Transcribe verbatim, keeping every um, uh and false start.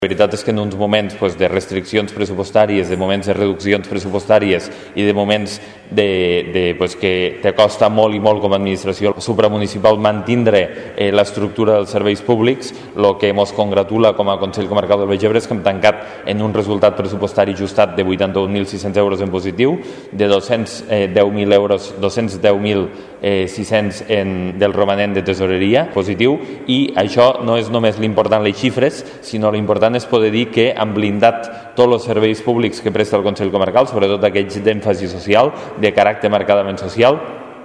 La veritat és que en uns moments pues, de restriccions pressupostàries, de moments de reduccions pressupostàries i de moments de, de, pues, que te costa molt i molt com a administració supramunicipal mantindre eh, l'estructura dels serveis públics, el que ens congratula com a Consell Comarcal del Baix Ebre és que hem tancat en un resultat pressupostari ajustat de vuitanta-un mil sis-cents euros en positiu, de dos-cents deu mil euros, dos-cents deu mil sis-cents en, del romanent de tesoreria positiu, i això no és només l'important les xifres, sinó l'important és poder dir que han blindat tots els serveis públics que presta el Consell Comarcal, sobretot aquells d'èmfasi social, de caràcter marcadament social,